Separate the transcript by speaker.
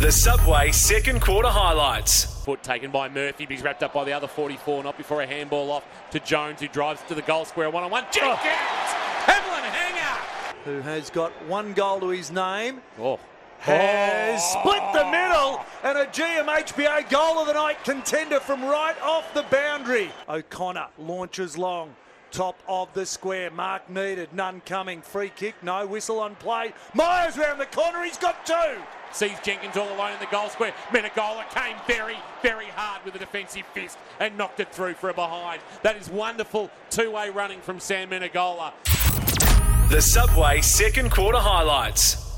Speaker 1: The Subway second quarter highlights.
Speaker 2: Foot taken by Murphy, but he's wrapped up by the other 44, not before a handball off to Jones, who drives to the goal square, one-on-one. Jenkins! Hamlin hanger!
Speaker 3: Who has got one goal to his name.
Speaker 2: Oh.
Speaker 3: Has split the middle, and a GMHBA goal of the night contender from right off the boundary. O'Connor launches long, top of the square. Mark needed, none coming. Free kick, no whistle on play. Myers round the corner, he's got two.
Speaker 2: Sees Jenkins all alone in the goal square. Menegola came very, very hard with a defensive fist and knocked it through for a behind. That is wonderful two-way running from Sam Menegola.
Speaker 1: The Subway second quarter highlights.